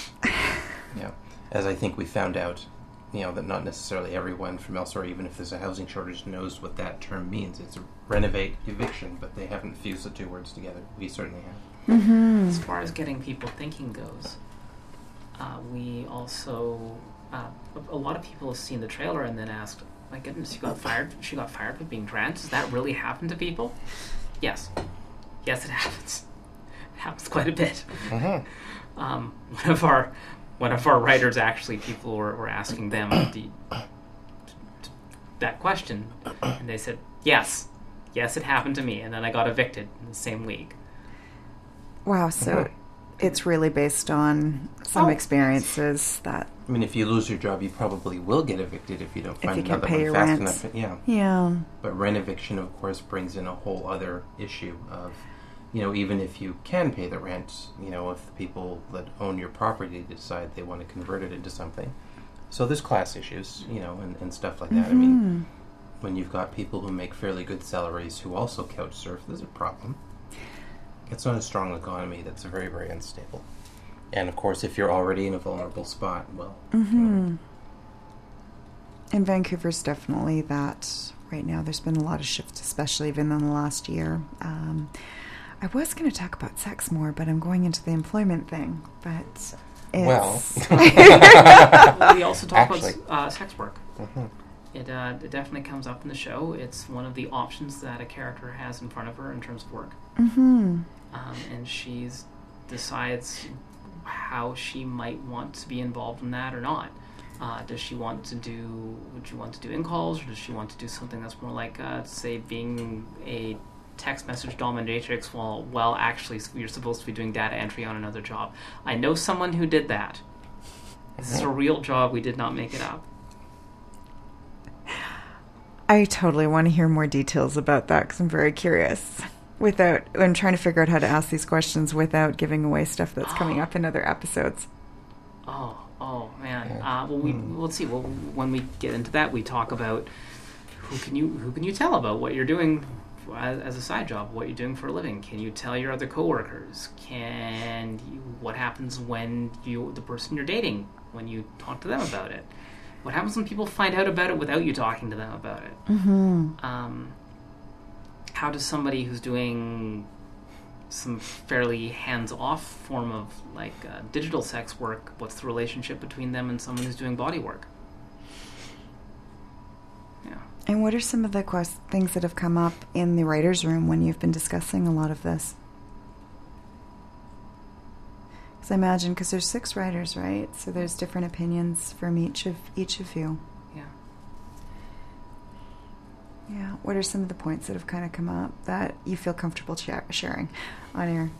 As I think we found out, that not necessarily everyone from elsewhere, even if there's a housing shortage, knows what that term means. It's a renovate eviction, but they haven't fused the two words together. We certainly have. Mm-hmm. As far as getting people thinking goes, we also a lot of people have seen the trailer and then asked, "My goodness, she got fired for being trans. Does that really happen to people?" Yes, it happens. It happens quite a bit. One of our writers, actually, people were asking them that question, and they said, yes, it happened to me, and then I got evicted in the same week. Wow, so it's really based on some experiences that... I mean, if you lose your job, you probably will get evicted if you don't find another pay one fast rent. enough. Yeah. But rent eviction, of course, brings in a whole other issue of, even if you can pay the rent, if the people that own your property decide they want to convert it into something. So there's class issues, and stuff like that. I mean, when you've got people who make fairly good salaries who also couch surf, there's a problem. It's not a strong economy. That's very, very unstable. And, of course, if you're already in a vulnerable spot, well... And Vancouver's definitely that right now. There's been a lot of shifts, especially even in the last year. I was going to talk about sex more, but I'm going into the employment thing. But it's... Well... We also talk about sex work. It definitely comes up in the show. It's one of the options that a character has in front of her in terms of work. And she decides how she might want to be involved in that or not. Would you want to do in-calls, or does she want to do something that's more like, say, being a text message dominatrix while actually you're supposed to be doing data entry on another job? I know someone who did that. This is a real job. We did not make it up. I totally want to hear more details about that because I'm very curious. I'm trying to figure out how to ask these questions without giving away stuff that's coming up in other episodes. Oh man. Let's see. Well, when we get into that, we talk about who can you tell about what you're doing as a side job, what you're doing for a living. Can you tell your other coworkers? What happens when the person you're dating, when you talk to them about it? What happens when people find out about it without you talking to them about it? How does somebody who's doing some fairly hands-off form of digital sex work, what's the relationship between them and someone who's doing body work? Yeah. And what are some of the things that have come up in the writers' room when you've been discussing a lot of this? Because I imagine, because there's 6 writers, right? So there's different opinions from each of you. Yeah. Yeah. What are some of the points that have kind of come up that you feel comfortable sharing on air?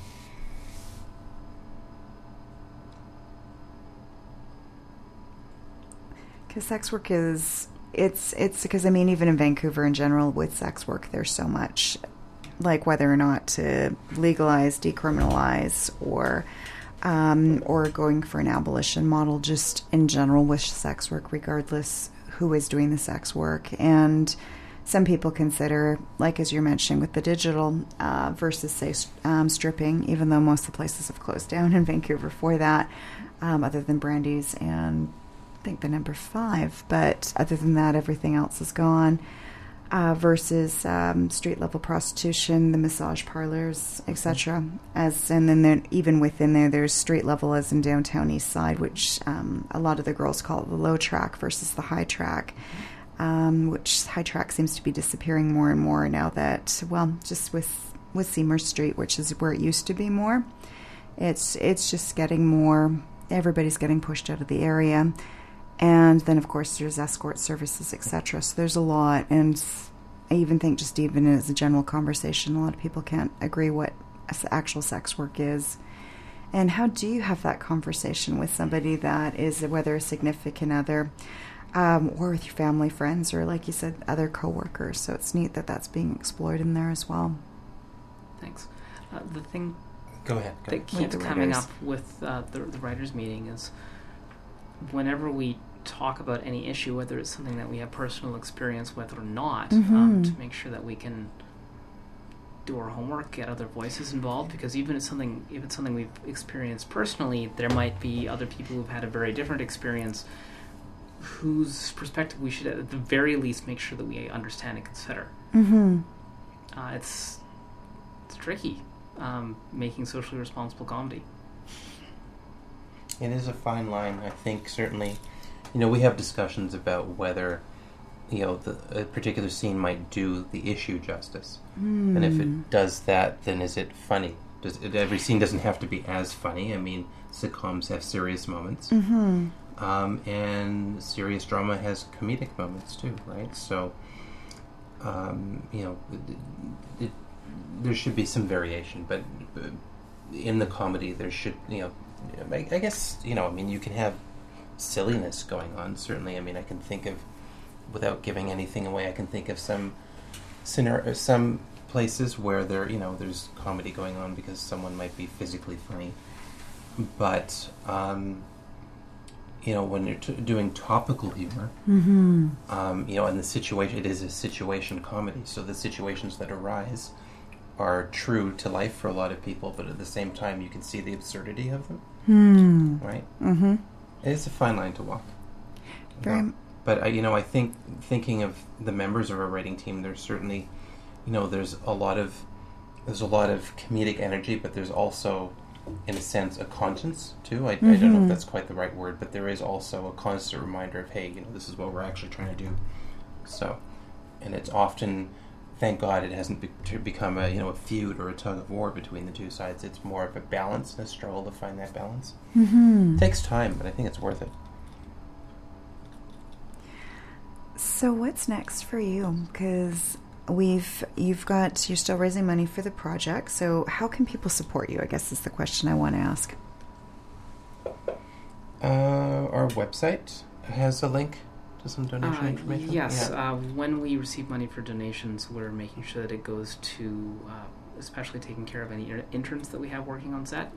Because sex work is, it's because, I mean, even in Vancouver in general with sex work, there's so much, like whether or not to legalize, decriminalize, or going for an abolition model just in general with sex work, regardless who is doing the sex work. And some people consider, like as you're mentioning with the digital versus, say, stripping, even though most of the places have closed down in Vancouver for that, other than Brandy's and I think the number 5. But other than that, everything else is gone. Versus street-level prostitution, the massage parlors, etc. And then even within there, there's street-level as in downtown East Side, which a lot of the girls call it the low track versus the high track, which high track seems to be disappearing more and more now that, well, just with Seymour Street, which is where it used to be more. It's just getting more, everybody's getting pushed out of the area. And then, of course, there's escort services, etc. So there's a lot. And I even think just even as a general conversation, a lot of people can't agree what actual sex work is. And how do you have that conversation with somebody that is, whether a significant other or with your family, friends, or like you said, other coworkers? So it's neat that that's being explored in there as well. Thanks. The thing Go ahead. that keeps coming up with the writers' meeting is whenever we talk about any issue, whether it's something that we have personal experience with or not, to make sure that we can do our homework, get other voices involved, because even if it's something we've experienced personally, there might be other people who've had a very different experience whose perspective we should at the very least make sure that we understand and consider. It's tricky making socially responsible comedy. It is a fine line. I think certainly, we have discussions about whether, a particular scene might do the issue justice. And if it does that, then is it funny? Every scene doesn't have to be as funny. I mean, sitcoms have serious moments. And serious drama has comedic moments too, right? So, there should be some variation, but in the comedy there should, I guess, you can have silliness going on, certainly. I can think of, without giving anything away, I can think of some places where there's comedy going on because someone might be physically funny. But, when you're doing topical humor, and the situation, it is a situation comedy, so the situations that arise are true to life for a lot of people, but at the same time you can see the absurdity of them. Right? It is a fine line to walk. But I think thinking of the members of our writing team, there's certainly, there's a lot of comedic energy, but there's also, in a sense, a conscience too. I don't know if that's quite the right word, but there is also a constant reminder of, hey, this is what we're actually trying to do. So, and it's often, thank God, it hasn't become a feud or a tug of war between the two sides. It's more of a balance and a struggle to find that balance. It takes time, but I think it's worth it. So what's next for you? Because you're still raising money for the project. So how can people support you? I guess is the question I want to ask. Our website has a link to some donation information. Yes. When we receive money for donations, we're making sure that it goes to, especially taking care of any interns that we have working on set.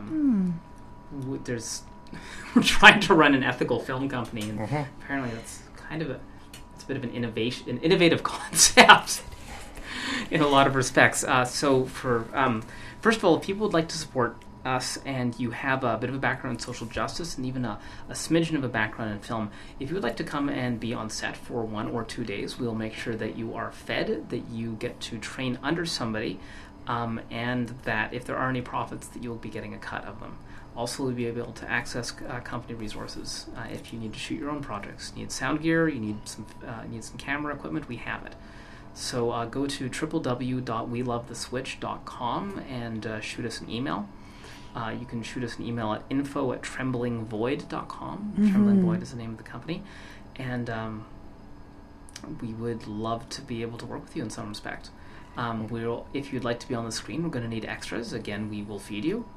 We're trying to run an ethical film company, and apparently that's kind of a bit of an innovative concept in a lot of respects. So for first of all, if people would like to support us and you have a bit of a background in social justice and even a smidgen of a background in film, if you would like to come and be on set for 1 or 2 days, we'll make sure that you are fed, that you get to train under somebody, and that if there are any profits, that you'll be getting a cut of them. Also, we'll be able to access company resources if you need to shoot your own projects. You need sound gear, you need some camera equipment, we have it. So go to www.welovetheswitch.com and shoot us an email. You can shoot us an email at info@tremblingvoid.com. Trembling Void is the name of the company. And we would love to be able to work with you in some respect. If you'd like to be on the screen, we're going to need extras. Again, we will feed you.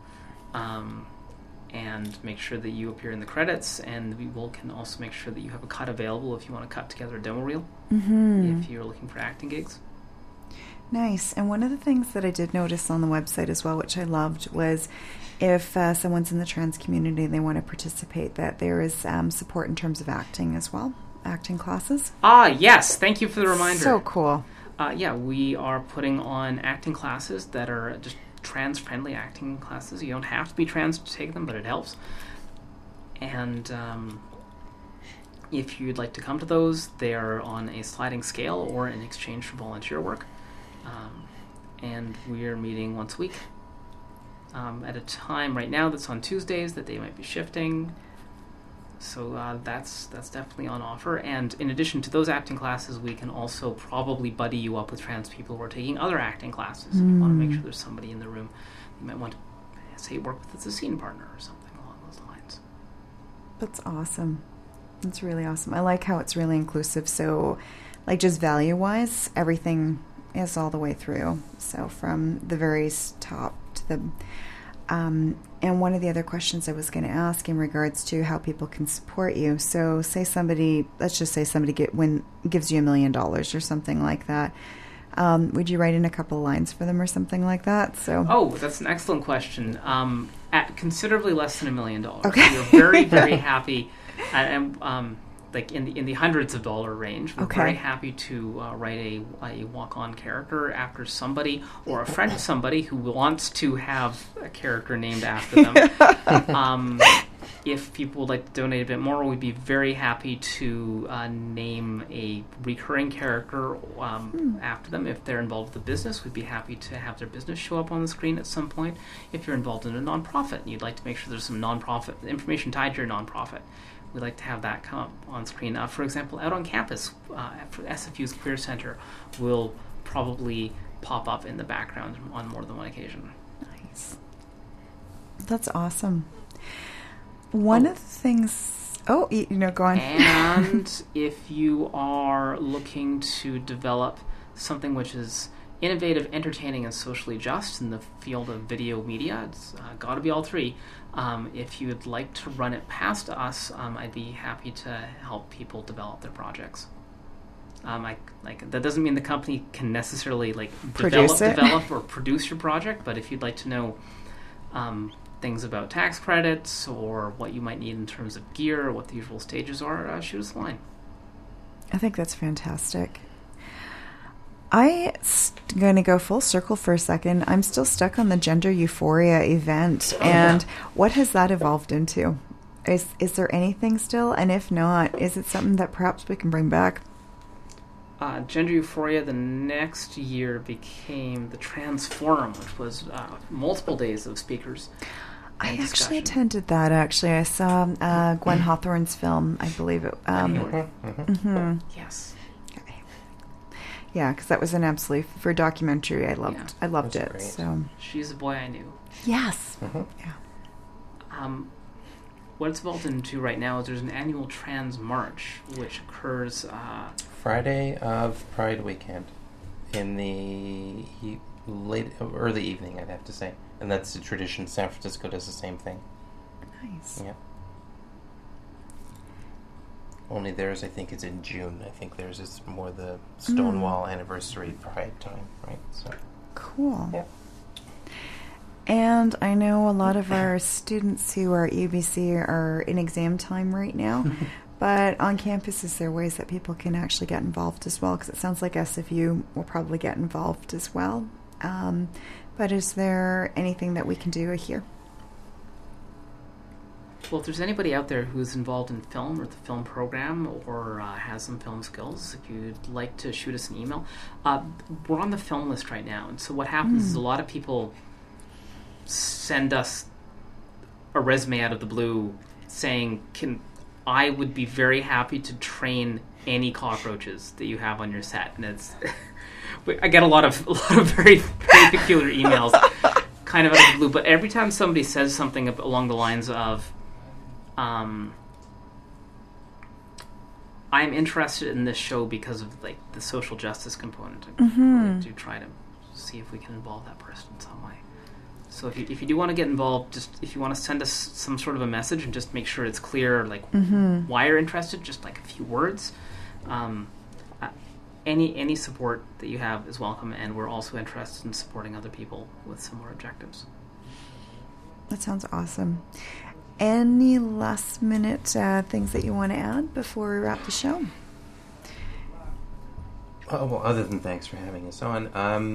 And make sure that you appear in the credits, and we can also make sure that you have a cut available if you want to cut together a demo reel, if you're looking for acting gigs. Nice. And one of the things that I did notice on the website as well, which I loved, was if someone's in the trans community and they want to participate, that there is support in terms of acting as well, acting classes. Yes. Thank you for the reminder. So cool. We are putting on acting classes that are just trans-friendly acting classes. You don't have to be trans to take them, but it helps. And if you'd like to come to those, they are on a sliding scale or in exchange for volunteer work. And we're meeting once a week at a time right now that's on Tuesdays that they might be shifting. So that's definitely on offer. And in addition to those acting classes, we can also probably buddy you up with trans people who are taking other acting classes. If you want to make sure there's somebody in the room you might want to, say, work with as a scene partner or something along those lines. That's awesome. That's really awesome. I like how it's really inclusive. So, like, just value-wise, everything is all the way through. So from the very top to the... and one of the other questions I was going to ask in regards to how people can support you. So let's just say somebody gives you $1 million or something like that. Would you write in a couple of lines for them or something like that? So that's an excellent question. At considerably less than $1 million. Okay. So we're very, very happy. Like in the hundreds of dollar range. We're very happy to write a walk-on character after somebody or a friend of somebody who wants to have a character named after them. If people would like to donate a bit more, we'd be very happy to name a recurring character after them. If they're involved with the business, we'd be happy to have their business show up on the screen at some point. If you're involved in a nonprofit and you'd like to make sure there's some nonprofit information tied to your nonprofit, we'd like to have that come up on screen. For example, out on campus, for SFU's Queer Center, will probably pop up in the background on more than one occasion. Nice. That's awesome. One of the things... go on. And if you are looking to develop something which is innovative, entertaining, and socially just in the field of video media, it's got to be all three. If you would like to run it past us, I'd be happy to help people develop their projects. That doesn't mean the company can necessarily develop or produce your project, but if you'd like to know things about tax credits or what you might need in terms of gear or what the usual stages are, shoot us a line. I think that's fantastic. I'm going to go full circle for a second. I'm still stuck on the Gender Euphoria event, and what has that evolved into? Is there anything still? And if not, is it something that perhaps we can bring back? Gender Euphoria the next year became the Trans Forum, which was multiple days of speakers. I actually attended that, I saw Gwen Hawthorne's film, I believe it. Yes. Yeah, because that was an absolute for a documentary. I loved it. Great. So She's a Boy I Knew. Yes. Yeah. What it's evolved into right now is there's an annual Trans March, which occurs Friday of Pride weekend in the early evening, I'd have to say, and that's the tradition. San Francisco does the same thing. Nice. Yeah. Only theirs, I think, is in June. I think theirs is more the Stonewall anniversary Pride time, right? So cool. Yeah. And I know a lot of our students who are at UBC are in exam time right now. But on campus, is there ways that people can actually get involved as well? Because it sounds like SFU will probably get involved as well. But is there anything that we can do here? Well, if there's anybody out there who's involved in film or the film program or has some film skills, if you'd like to shoot us an email, we're on the film list right now. And so what happens is a lot of people send us a resume out of the blue saying, I would be very happy to train any cockroaches that you have on your set. And it's I get a lot of very, very peculiar emails kind of out of the blue, but every time somebody says something along the lines of I'm interested in this show because of like the social justice component. I do try to see if we can involve that person in some way. So if you do want to get involved, just if you want to send us some sort of a message and just make sure it's clear, like why you're interested, just like a few words. Any support that you have is welcome, and we're also interested in supporting other people with similar objectives. That sounds awesome. Any last minute things that you want to add before we wrap the show? Well, other than thanks for having us on,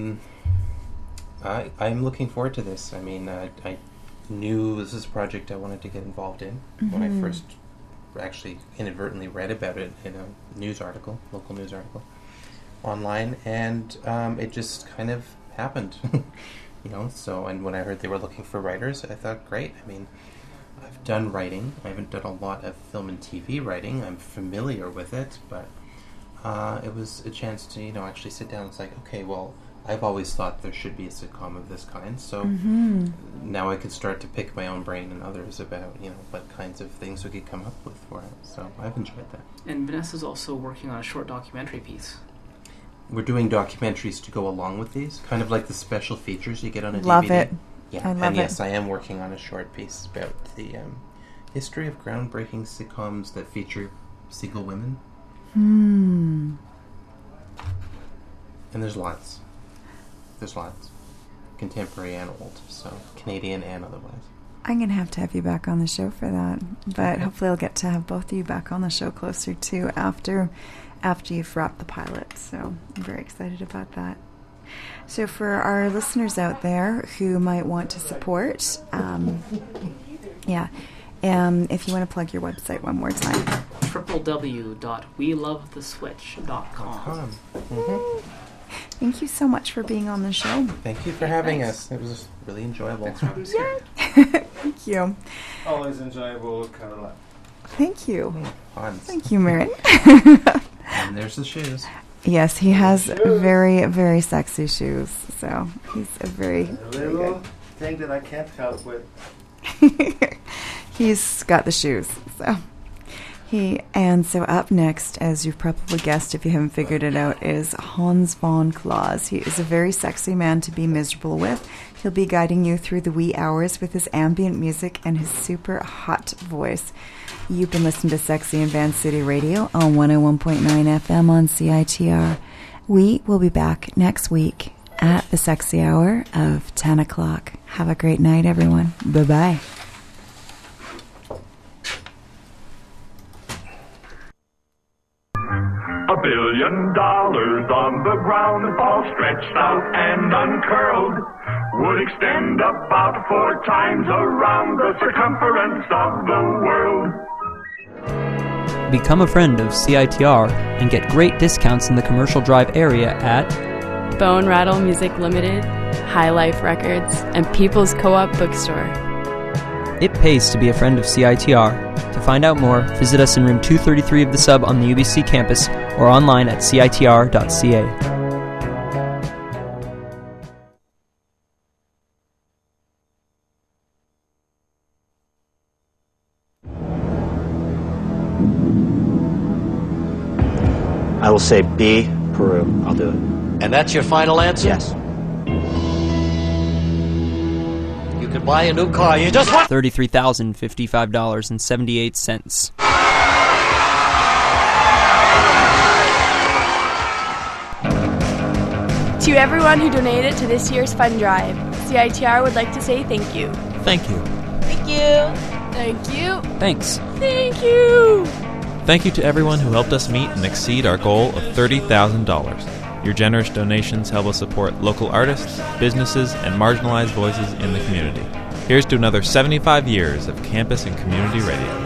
I'm looking forward to this. I mean, I knew this is a project I wanted to get involved in when I first actually inadvertently read about it in a news article, local news article, online, and it just kind of happened, So, and when I heard they were looking for writers, I thought, great. I mean, I've done writing. I haven't done a lot of film and TV writing. I'm familiar with it, but it was a chance to, actually sit down. It's like, okay, well, I've always thought there should be a sitcom of this kind, so now I could start to pick my own brain and others about, what kinds of things we could come up with for it. So I've enjoyed that. And Vanessa's also working on a short documentary piece. We're doing documentaries to go along with these, kind of like the special features you get on a DVD. Love it. Yeah, I love and yes, it. I am working on a short piece about the history of groundbreaking sitcoms that feature single women. And there's lots. Contemporary and old, so Canadian and otherwise. I'm going to have you back on the show for that, but hopefully I'll get to have both of you back on the show closer to after you've wrapped the pilot, so I'm very excited about that. So for our listeners out there who might want to support, if you want to plug your website one more time. www.welovetheswitch.com. Thank you so much for being on the show. Thank you for having us. It was really enjoyable. Thank you. Always enjoyable, Caroline. Thank you. Fun. Thank you, Merritt. And there's the shoes. Yes, he has very, very sexy shoes. So he's a very little thing that I can't help with. He's got the shoes. So up next, as you've probably guessed if you haven't figured it out, is Hans von Claus. He is a very sexy man to be miserable with. He'll be guiding you through the wee hours with his ambient music and his super hot voice. You've been listening to Sexy in Van City Radio on 101.9 FM on CITR. We will be back next week at the sexy hour of 10 o'clock. Have a great night, everyone. Bye-bye. $1 billion on the ground, all stretched out and uncurled, would extend about 4 times around the circumference of the world. Become a friend of CITR and get great discounts in the Commercial Drive area at Bone Rattle Music Limited, High Life Records, and People's Co-op Bookstore. It pays to be a friend of CITR. To find out more, visit us in room 233 of the Sub on the UBC campus or online at citr.ca. I will say B, Peru. I'll do it. And that's your final answer? Yes. You could buy a new car. You just want $33,055.78. To everyone who donated to this year's fund drive, CITR would like to say thank you. Thank you. Thank you. Thank you. Thanks. Thank you. Thank you to everyone who helped us meet and exceed our goal of $30,000. Your generous donations help us support local artists, businesses, and marginalized voices in the community. Here's to another 75 years of campus and community radio.